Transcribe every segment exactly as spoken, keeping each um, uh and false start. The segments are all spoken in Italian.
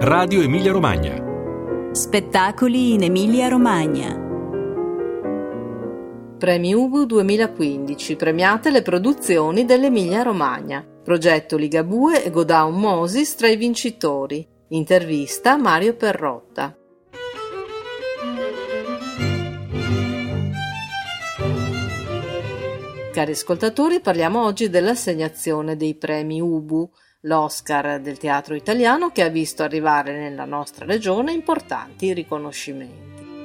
Radio Emilia Romagna. Spettacoli in Emilia Romagna. Premi Ubu duemilaquindici, premiate le produzioni dell'Emilia Romagna. Progetto Ligabue e Godown Moses tra i vincitori. Intervista Mario Perrotta. Cari ascoltatori, parliamo oggi dell'assegnazione dei premi Ubu, l'Oscar del teatro italiano che ha visto arrivare nella nostra regione importanti riconoscimenti.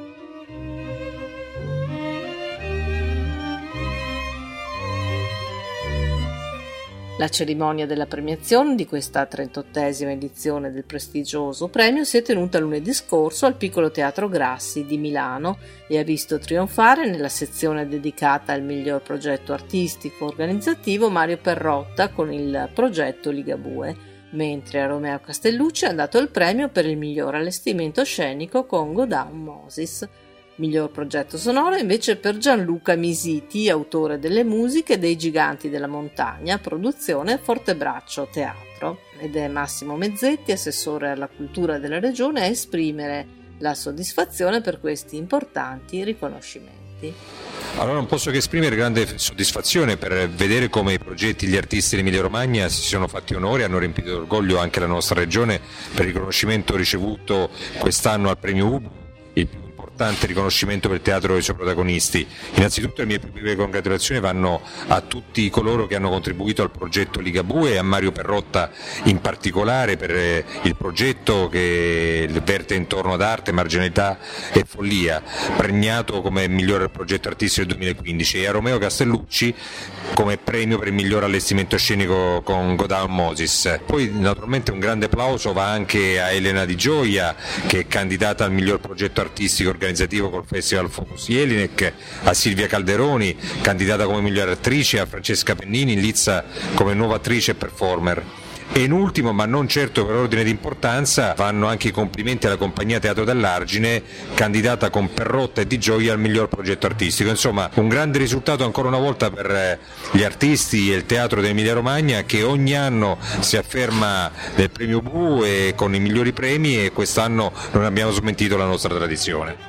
La cerimonia della premiazione di questa trentottesima edizione del prestigioso premio si è tenuta lunedì scorso al Piccolo Teatro Grassi di Milano e ha visto trionfare nella sezione dedicata al miglior progetto artistico organizzativo Mario Perrotta con il progetto Ligabue, mentre a Romeo Castellucci è andato il premio per il miglior allestimento scenico con Godown Moses. Miglior progetto sonoro invece per Gianluca Misiti, autore delle musiche dei Giganti della Montagna, produzione Fortebraccio Teatro. Ed è Massimo Mezzetti, assessore alla cultura della regione, a esprimere la soddisfazione per questi importanti riconoscimenti. Allora non posso che esprimere grande soddisfazione per vedere come i progetti gli artisti dell'Emilia Romagna si sono fatti onore, hanno riempito d'orgoglio anche la nostra regione per il riconoscimento ricevuto quest'anno al premio Ubu, il più importante riconoscimento per il teatro dei suoi protagonisti. Innanzitutto le mie più vive congratulazioni vanno a tutti coloro che hanno contribuito al progetto Ligabue e a Mario Perrotta in particolare per il progetto che verte intorno ad arte, marginalità e follia, premiato come miglior progetto artistico del duemilaquindici, e a Romeo Castellucci come premio per il miglior allestimento scenico con Godown Moses. Poi naturalmente un grande applauso va anche a Elena Di Gioia, che è candidata al miglior progetto artistico organizzativo col Festival Focus Jelinek, a Silvia Calderoni, candidata come miglior attrice, a Francesca Pennini in lizza come nuova attrice e performer. E in ultimo, ma non certo per ordine di importanza, vanno anche i complimenti alla compagnia Teatro dell'Argine, candidata con Perrotta e Di Gioia al miglior progetto artistico. Insomma, un grande risultato ancora una volta per gli artisti e il teatro dell'Emilia Romagna, che ogni anno si afferma nel premio Ubu e con i migliori premi, e quest'anno non abbiamo smentito la nostra tradizione.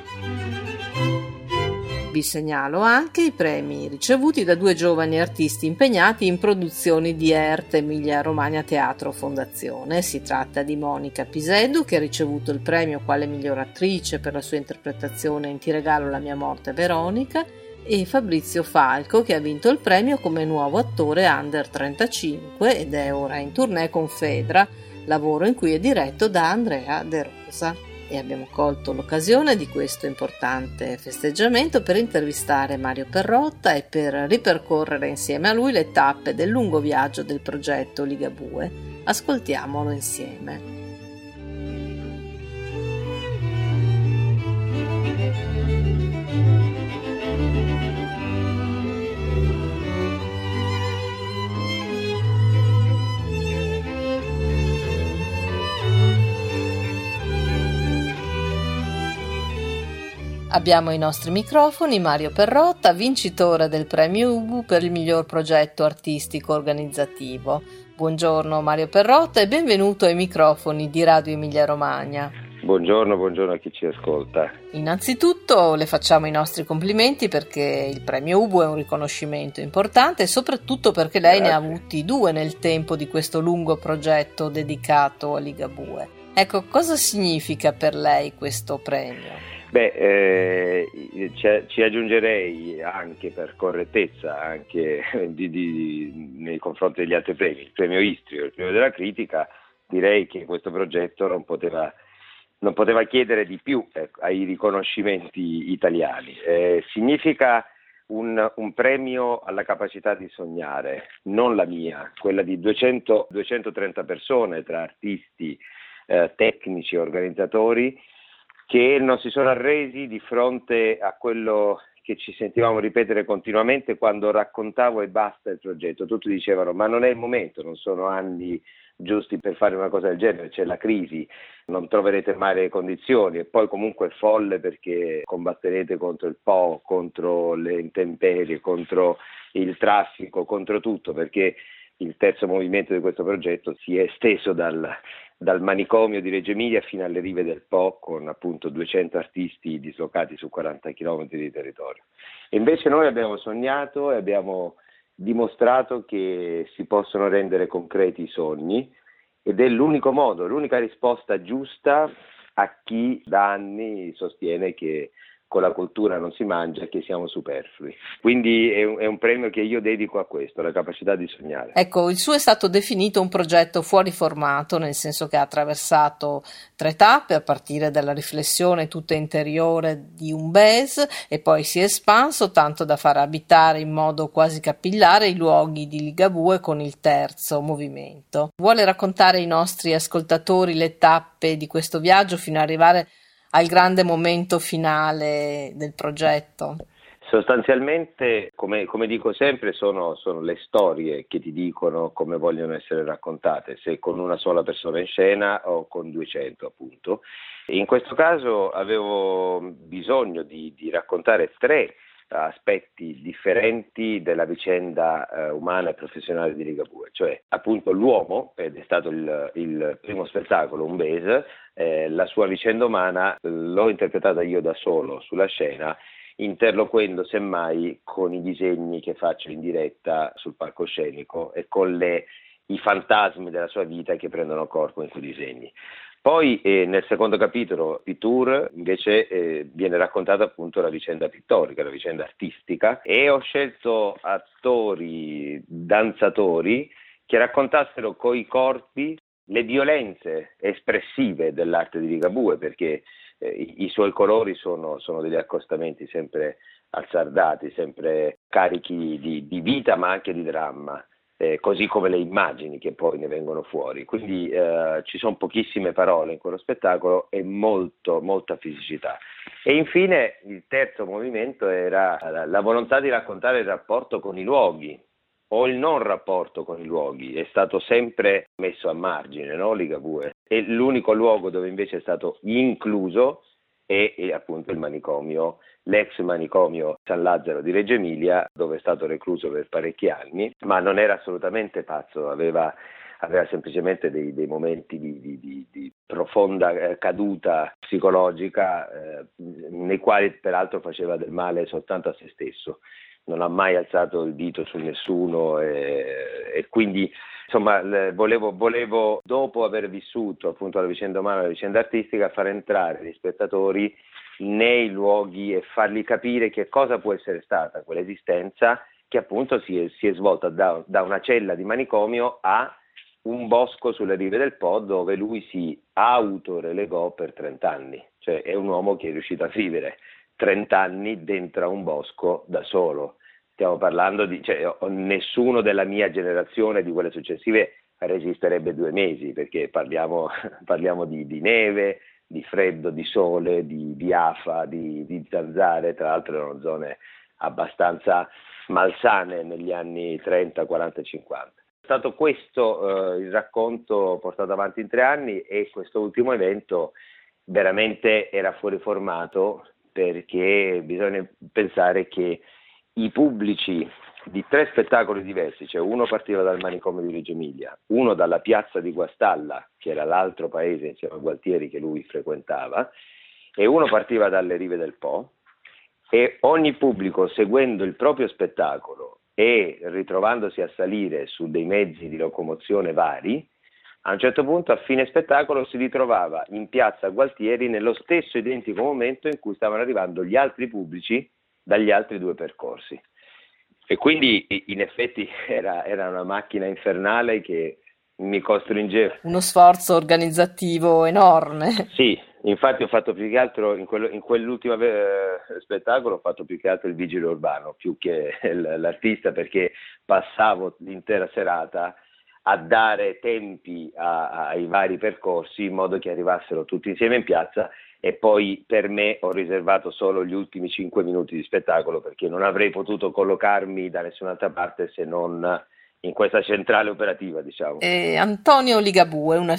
Vi segnalo anche i premi ricevuti da due giovani artisti impegnati in produzioni di E R T Emilia Romagna Teatro Fondazione. Si tratta di Monica Piseddu, che ha ricevuto il premio quale miglior attrice per la sua interpretazione in Ti regalo la mia morte Veronica, e Fabrizio Falco, che ha vinto il premio come nuovo attore under trentacinque ed è ora in tournée con Fedra, lavoro in cui è diretto da Andrea De Rosa. E abbiamo colto l'occasione di questo importante festeggiamento per intervistare Mario Perrotta e per ripercorrere insieme a lui le tappe del lungo viaggio del progetto Ligabue. Ascoltiamolo insieme. Abbiamo ai nostri microfoni Mario Perrotta, vincitore del premio Ubu per il miglior progetto artistico organizzativo. Buongiorno Mario Perrotta e benvenuto ai microfoni di Radio Emilia Romagna. Buongiorno, buongiorno a chi ci ascolta. Innanzitutto le facciamo i nostri complimenti perché il premio Ubu è un riconoscimento importante e soprattutto perché lei Grazie. Ne ha avuti due nel tempo di questo lungo progetto dedicato a Ligabue. Ecco, cosa significa per lei questo premio? Beh, eh, ci aggiungerei anche per correttezza anche di, di, nei confronti degli altri premi, il premio Istrio, il premio della critica. Direi che questo progetto non poteva, non poteva chiedere di più ecco, ai riconoscimenti italiani. Eh, significa un, un premio alla capacità di sognare, non la mia, quella di duecento duecentotrenta persone tra artisti, eh, tecnici e organizzatori, che non si sono arresi di fronte a quello che ci sentivamo ripetere continuamente quando raccontavo e basta il progetto. Tutti dicevano ma non è il momento, non sono anni giusti per fare una cosa del genere, c'è la crisi, non troverete mai le condizioni e poi comunque è folle perché combatterete contro il Po, contro le intemperie, contro il traffico, contro tutto, perché il terzo movimento di questo progetto si è esteso dal, dal manicomio di Reggio Emilia fino alle rive del Po, con appunto duecento artisti dislocati su quaranta chilometri di territorio. E invece noi abbiamo sognato e abbiamo dimostrato che si possono rendere concreti i sogni, ed è l'unico modo, l'unica risposta giusta a chi da anni sostiene che con la cultura non si mangia e che siamo superflui. Quindi è un, è un premio che io dedico a questo, alla capacità di sognare. Ecco, il suo è stato definito un progetto fuori formato, nel senso che ha attraversato tre tappe, a partire dalla riflessione tutta interiore di un Bes, e poi si è espanso tanto da far abitare in modo quasi capillare i luoghi di Ligabue con il terzo movimento. Vuole raccontare ai nostri ascoltatori le tappe di questo viaggio fino ad arrivare al grande momento finale del progetto? Sostanzialmente, come, come dico sempre, sono, sono le storie che ti dicono come vogliono essere raccontate, se con una sola persona in scena o con duecento, appunto. In questo caso avevo bisogno di, di raccontare tre aspetti differenti della vicenda eh, umana e professionale di Ligabue, cioè appunto l'uomo, ed è stato il, il primo spettacolo, un Bes, eh, la sua vicenda umana l'ho interpretata io da solo sulla scena, interloquendo semmai con i disegni che faccio in diretta sul palcoscenico e con le, i fantasmi della sua vita che prendono corpo in quei disegni. Poi eh, nel secondo capitolo, Pittour, invece eh, viene raccontata appunto la vicenda pittorica, la vicenda artistica, e ho scelto attori, danzatori che raccontassero coi corpi le violenze espressive dell'arte di Ligabue, perché eh, i, i suoi colori sono, sono degli accostamenti sempre azzardati, sempre carichi di, di vita ma anche di dramma. Eh, così come le immagini che poi ne vengono fuori, quindi eh, ci sono pochissime parole in quello spettacolo e molto, molta fisicità. E infine il terzo movimento era la, la volontà di raccontare il rapporto con i luoghi o il non rapporto con i luoghi. È stato sempre messo a margine, no, Ligabue? E l'unico luogo dove invece è stato incluso è, è appunto il manicomio, l'ex manicomio San Lazzaro di Reggio Emilia, dove è stato recluso per parecchi anni, ma non era assolutamente pazzo, aveva, aveva semplicemente dei, dei momenti di, di, di, di profonda eh, caduta psicologica, eh, nei quali peraltro faceva del male soltanto a se stesso. Non ha mai alzato il dito su nessuno e, e quindi insomma le, volevo, volevo, dopo aver vissuto appunto la vicenda umana e la vicenda artistica, far entrare gli spettatori nei luoghi e fargli capire che cosa può essere stata quell'esistenza che appunto si è, si è svolta da, da una cella di manicomio a un bosco sulle rive del Po, dove lui si autorelegò per trent'anni, cioè è un uomo che è riuscito a vivere trent'anni dentro a un bosco da solo. Stiamo parlando di, cioè, nessuno della mia generazione, di quelle successive, resisterebbe due mesi, perché parliamo, parliamo di, di neve, di freddo, di sole, di, di afa, di, di zanzare, tra l'altro erano zone abbastanza malsane negli anni trenta, quaranta e cinquanta. È stato questo eh, il racconto portato avanti in tre anni, e questo ultimo evento veramente era fuori formato, perché bisogna pensare che i pubblici di tre spettacoli diversi, cioè uno partiva dal manicomio di Reggio Emilia, uno dalla piazza di Guastalla, che era l'altro paese insieme a Gualtieri che lui frequentava, e uno partiva dalle rive del Po, e ogni pubblico, seguendo il proprio spettacolo e ritrovandosi a salire su dei mezzi di locomozione vari, a un certo punto, a fine spettacolo, si ritrovava in piazza Gualtieri nello stesso identico momento in cui stavano arrivando gli altri pubblici dagli altri due percorsi. E quindi in effetti era, era una macchina infernale che mi costringeva. Uno sforzo organizzativo enorme. Sì, infatti ho fatto più che altro, in, quello, in quell'ultimo eh, spettacolo ho fatto più che altro il vigile urbano, più che l'artista, perché passavo l'intera serata a dare tempi a, ai vari percorsi in modo che arrivassero tutti insieme in piazza, e poi per me ho riservato solo gli ultimi cinque minuti di spettacolo, perché non avrei potuto collocarmi da nessun'altra parte se non in questa centrale operativa, diciamo. Eh, Antonio Ligabue è una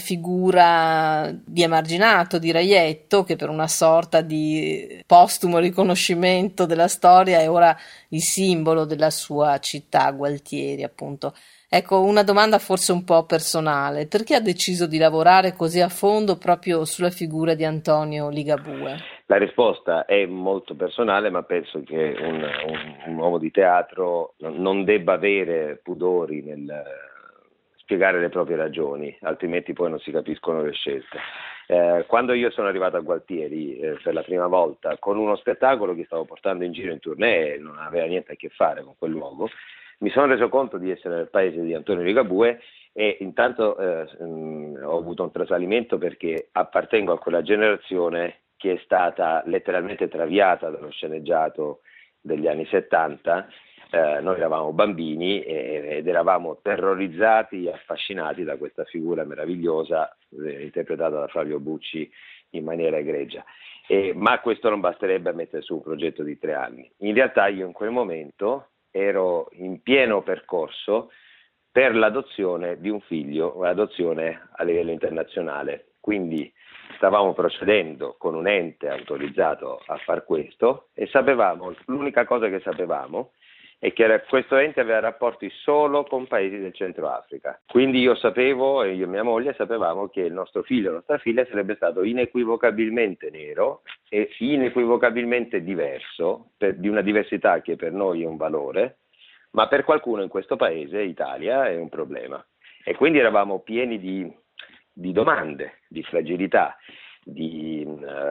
figura di emarginato, di reietto, che per una sorta di postumo riconoscimento della storia è ora il simbolo della sua città, Gualtieri, appunto. Ecco, una domanda forse un po' personale. Perché ha deciso di lavorare così a fondo proprio sulla figura di Antonio Ligabue? La risposta è molto personale, ma penso che un, un, un uomo di teatro non debba avere pudori nel spiegare le proprie ragioni, altrimenti poi non si capiscono le scelte. Eh, quando io sono arrivato a Gualtieri eh, per la prima volta con uno spettacolo che stavo portando in giro in tournée, non aveva niente a che fare con quel luogo, mi sono reso conto di essere nel paese di Antonio Ligabue e intanto eh, mh, ho avuto un trasalimento perché appartengo a quella generazione che è stata letteralmente traviata dallo sceneggiato degli anni settanta. Eh, noi eravamo bambini e, ed eravamo terrorizzati e affascinati da questa figura meravigliosa eh, interpretata da Flavio Bucci in maniera egregia. Eh, ma questo non basterebbe a mettere su un progetto di tre anni. In realtà io in quel momento ero in pieno percorso per l'adozione di un figlio, un'adozione a livello internazionale, quindi stavamo procedendo con un ente autorizzato a far questo e sapevamo, l'unica cosa che sapevamo è che questo ente aveva rapporti solo con paesi del Centro Africa. Quindi io sapevo, e io e mia moglie sapevamo che il nostro figlio, la nostra figlia sarebbe stato inequivocabilmente nero e inequivocabilmente diverso, per, di una diversità che per noi è un valore, ma per qualcuno in questo paese, Italia, è un problema. E quindi eravamo pieni di, di domande, di fragilità, di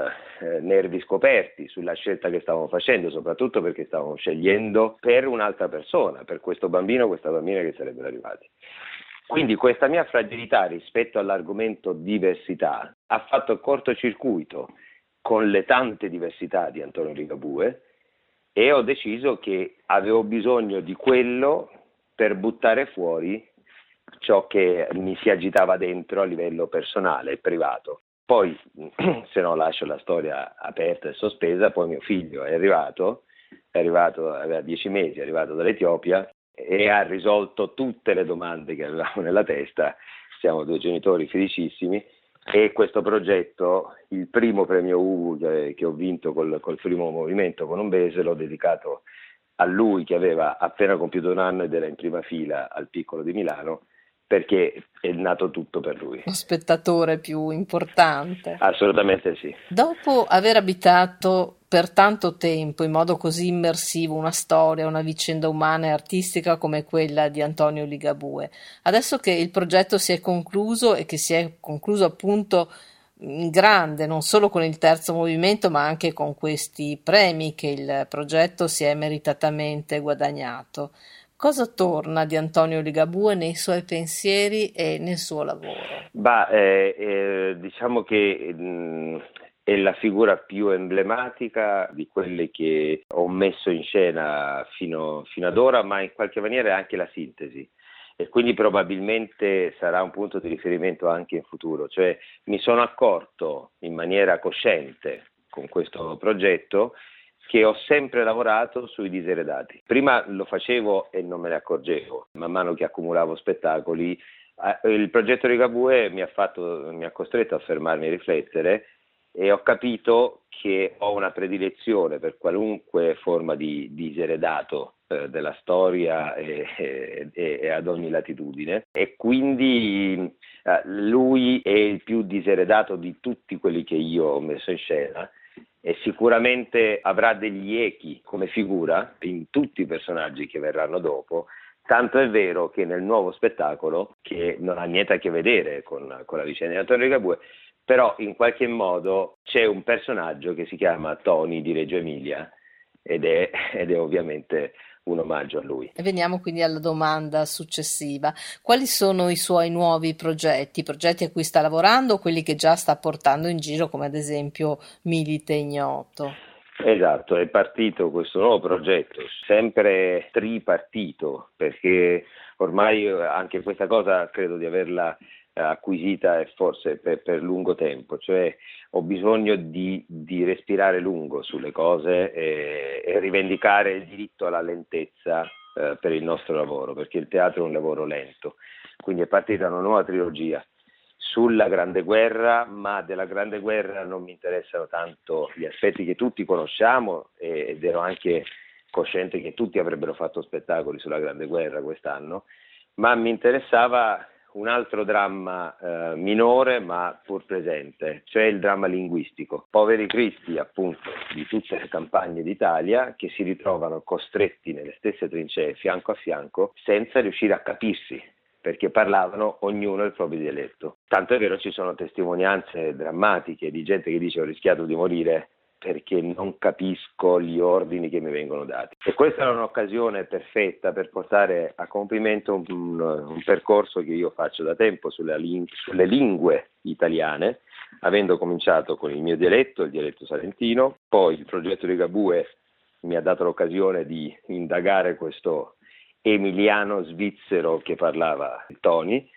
uh, nervi scoperti sulla scelta che stavamo facendo, soprattutto perché stavamo scegliendo per un'altra persona, per questo bambino o questa bambina che sarebbero arrivati. Quindi questa mia fragilità rispetto all'argomento diversità ha fatto cortocircuito con le tante diversità di Antonio Ligabue e ho deciso che avevo bisogno di quello per buttare fuori ciò che mi si agitava dentro a livello personale e privato. Poi, se no lascio la storia aperta e sospesa, poi mio figlio è arrivato, è arrivato, aveva dieci mesi, è arrivato dall'Etiopia e ha risolto tutte le domande che avevamo nella testa. Siamo due genitori felicissimi e questo progetto, il primo premio U che, che ho vinto col, col primo movimento colombese, l'ho dedicato a lui che aveva appena compiuto un anno ed era in prima fila al Piccolo di Milano, perché è nato tutto per lui. Lo spettatore più importante. Assolutamente sì. Dopo aver abitato per tanto tempo in modo così immersivo una storia, una vicenda umana e artistica come quella di Antonio Ligabue, adesso che il progetto si è concluso e che si è concluso appunto in grande, non solo con il terzo movimento ma anche con questi premi che il progetto si è meritatamente guadagnato, cosa torna di Antonio Ligabue nei suoi pensieri e nel suo lavoro? Bah, eh, eh, diciamo che mh, è la figura più emblematica di quelle che ho messo in scena fino, fino ad ora, ma in qualche maniera è anche la sintesi. E quindi probabilmente sarà un punto di riferimento anche in futuro. Cioè mi sono accorto in maniera cosciente con questo progetto che ho sempre lavorato sui diseredati. Prima lo facevo e non me ne accorgevo, man mano che accumulavo spettacoli. Il progetto Ligabue mi ha, fatto, mi ha costretto a fermarmi e riflettere e ho capito che ho una predilezione per qualunque forma di diseredato eh, della storia e, e, e ad ogni latitudine e quindi eh, lui è il più diseredato di tutti quelli che io ho messo in scena e sicuramente avrà degli echi come figura in tutti i personaggi che verranno dopo, tanto è vero che nel nuovo spettacolo, che non ha niente a che vedere con, con la vicenda di Antonio Ligabue, però in qualche modo c'è un personaggio che si chiama Tony di Reggio Emilia ed è, ed è ovviamente un omaggio a lui. E veniamo quindi alla domanda successiva. Quali sono i suoi nuovi progetti? Progetti a cui sta lavorando o quelli che già sta portando in giro, come ad esempio Milite Ignoto? Esatto, è partito questo nuovo progetto, sempre tripartito, perché ormai anche questa cosa credo di averla acquisita e forse per, per lungo tempo, cioè ho bisogno di, di respirare lungo sulle cose e, e rivendicare il diritto alla lentezza eh, per il nostro lavoro, perché il teatro è un lavoro lento, quindi è partita una nuova trilogia sulla Grande Guerra, ma della Grande Guerra non mi interessano tanto gli aspetti che tutti conosciamo ed ero anche cosciente che tutti avrebbero fatto spettacoli sulla Grande Guerra quest'anno, ma mi interessava un altro dramma eh, minore ma pur presente, cioè il dramma linguistico. Poveri cristi appunto di tutte le campagne d'Italia che si ritrovano costretti nelle stesse trincee fianco a fianco senza riuscire a capirsi, perché parlavano ognuno il proprio dialetto. Tanto è vero, ci sono testimonianze drammatiche di gente che dice: ho rischiato di morire perché non capisco gli ordini che mi vengono dati. E questa era un'occasione perfetta per portare a compimento un, un percorso che io faccio da tempo sulle, sulle lingue italiane, avendo cominciato con il mio dialetto, il dialetto salentino. Poi il progetto di Ligabue mi ha dato l'occasione di indagare questo emiliano svizzero che parlava Toni,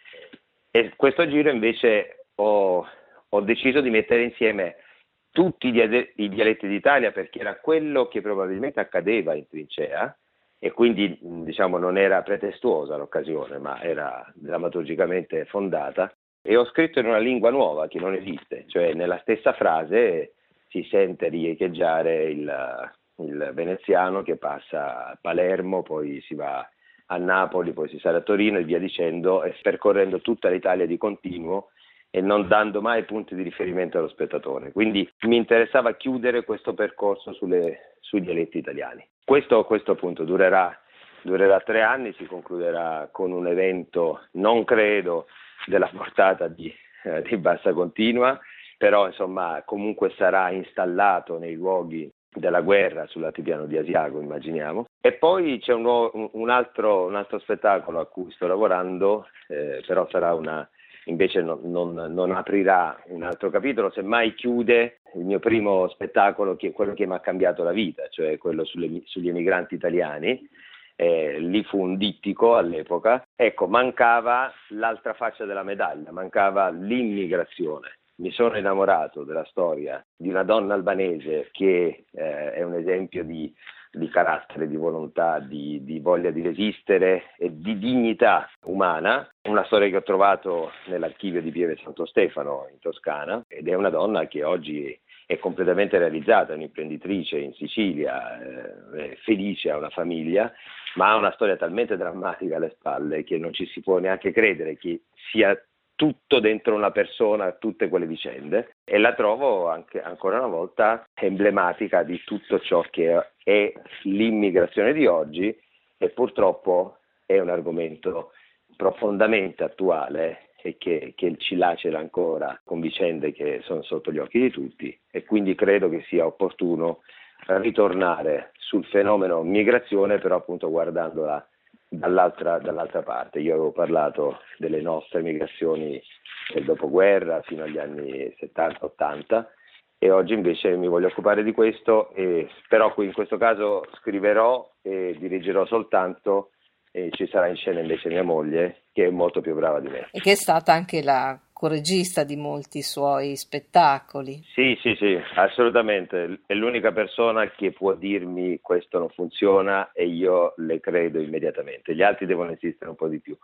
e questo giro invece ho, ho deciso di mettere insieme tutti i dialetti d'Italia, perché era quello che probabilmente accadeva in trincea e quindi diciamo non era pretestuosa l'occasione, ma era drammaturgicamente fondata, e ho scritto in una lingua nuova che non esiste, cioè nella stessa frase si sente riecheggiare il, il veneziano che passa a Palermo, poi si va a Napoli, poi si sale a Torino e via dicendo, e percorrendo tutta l'Italia di continuo e non dando mai punti di riferimento allo spettatore. Quindi mi interessava chiudere questo percorso sulle, sui dialetti italiani. Questo, questo appunto durerà, durerà tre anni, si concluderà con un evento, non credo della portata di, eh, di Bassa Continua, però insomma comunque sarà installato nei luoghi della guerra sull'altipiano di Asiago, immaginiamo. E poi c'è un, nuovo, un, altro, un altro spettacolo a cui sto lavorando, eh, però sarà una invece non, non, non aprirà un altro capitolo, semmai chiude il mio primo spettacolo, che è quello che mi ha cambiato la vita, cioè quello sulle, sugli emigranti italiani. Eh, lì fu un dittico all'epoca. Ecco, mancava l'altra faccia della medaglia, mancava l'immigrazione. Mi sono innamorato della storia di una donna albanese che eh, è un esempio di di carattere, di volontà, di, di voglia di resistere e di dignità umana, una storia che ho trovato nell'archivio di Pieve Santo Stefano in Toscana, ed è una donna che oggi è completamente realizzata, è un'imprenditrice in Sicilia, eh, felice, ha una famiglia, ma ha una storia talmente drammatica alle spalle che non ci si può neanche credere che sia tutto dentro una persona, tutte quelle vicende, e la trovo anche ancora una volta emblematica di tutto ciò che è l'immigrazione di oggi, e purtroppo è un argomento profondamente attuale e che, che ci lacera ancora con vicende che sono sotto gli occhi di tutti, e quindi credo che sia opportuno ritornare sul fenomeno migrazione, però appunto guardandola Dall'altra, dall'altra parte. Io avevo parlato delle nostre migrazioni del dopoguerra fino agli anni settanta ottanta, e oggi invece mi voglio occupare di questo, e però qui in questo caso scriverò e dirigerò soltanto, e ci sarà in scena invece mia moglie, che è molto più brava di me. E che è stata anche la coregista di molti suoi spettacoli. Sì, sì, sì, assolutamente. È l'unica persona che può dirmi questo non funziona e io le credo immediatamente. Gli altri devono insistere un po' di più.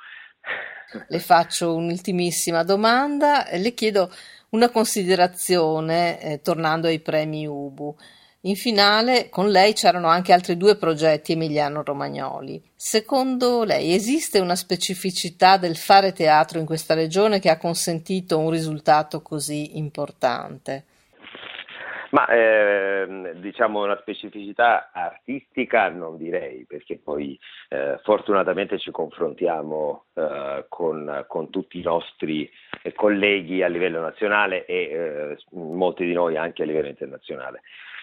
Le faccio un'ultimissima domanda, le chiedo una considerazione, eh, tornando ai premi Ubu. In finale con lei c'erano anche altri due progetti emiliano-romagnoli. Secondo lei esiste una specificità del fare teatro in questa regione che ha consentito un risultato così importante? Ma eh, diciamo una specificità artistica non direi, perché poi eh, fortunatamente ci confrontiamo eh, con, con tutti i nostri colleghi a livello nazionale e eh, molti di noi anche a livello internazionale.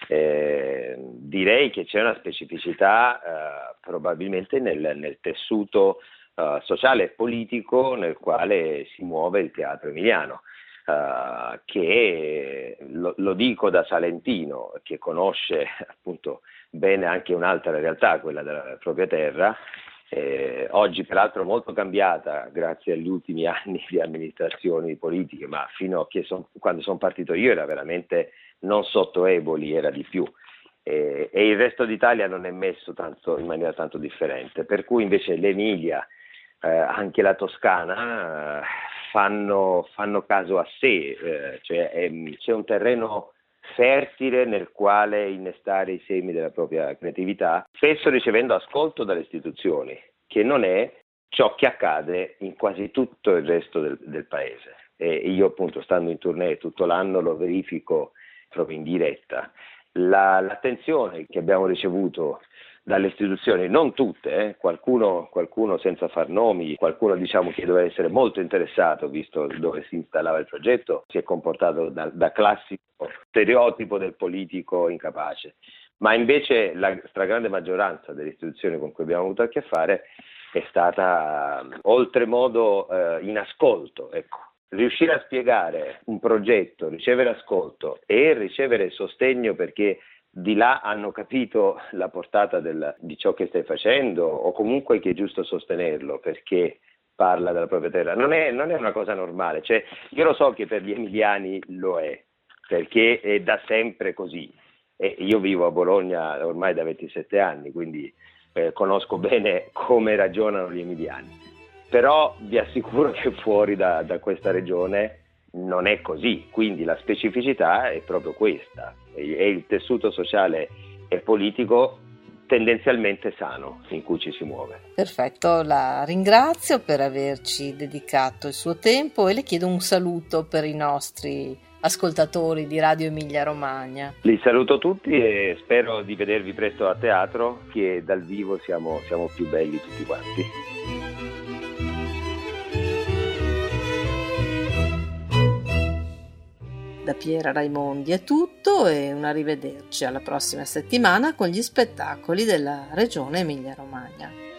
Eh, direi che c'è una specificità eh, probabilmente nel, nel tessuto eh, sociale e politico nel quale si muove il teatro emiliano. Uh, che lo, lo dico da salentino, che conosce appunto bene anche un'altra realtà, quella della propria terra, eh, oggi peraltro molto cambiata grazie agli ultimi anni di amministrazioni politiche, ma fino a che son, quando sono partito io era veramente non sotto Eboli, era di più, eh, e il resto d'Italia non è messo tanto, in maniera tanto differente, per cui invece l'Emilia, eh, anche la Toscana, eh, Fanno, fanno caso a sé, eh, cioè è, c'è un terreno fertile nel quale innestare i semi della propria creatività, spesso ricevendo ascolto dalle istituzioni, che non è ciò che accade in quasi tutto il resto del, del paese. E io appunto, stando in tournée tutto l'anno, lo verifico proprio in diretta. La, l'attenzione che abbiamo ricevuto dalle istituzioni, non tutte, eh, qualcuno, qualcuno senza far nomi, qualcuno diciamo che doveva essere molto interessato visto dove si installava il progetto, si è comportato da, da classico stereotipo del politico incapace, ma invece la stragrande maggioranza delle istituzioni con cui abbiamo avuto a che fare è stata oltremodo eh, in ascolto, ecco. Riuscire a spiegare un progetto, ricevere ascolto e ricevere sostegno perché di là hanno capito la portata del, di ciò che stai facendo, o comunque che è giusto sostenerlo perché parla della propria terra. Non è, non è una cosa normale, cioè, io lo so che per gli emiliani lo è, perché è da sempre così. E io vivo a Bologna ormai da ventisette anni, quindi eh, conosco bene come ragionano gli emiliani. Però vi assicuro che fuori da, da questa regione non è così, quindi la specificità è proprio questa, è il tessuto sociale e politico tendenzialmente sano in cui ci si muove. Perfetto, la ringrazio per averci dedicato il suo tempo e le chiedo un saluto per i nostri ascoltatori di Radio Emilia Romagna. Li saluto tutti e spero di vedervi presto a teatro, che dal vivo siamo, siamo più belli tutti quanti. Da Piera Raimondi è tutto e un arrivederci alla prossima settimana con gli spettacoli della Regione Emilia Romagna.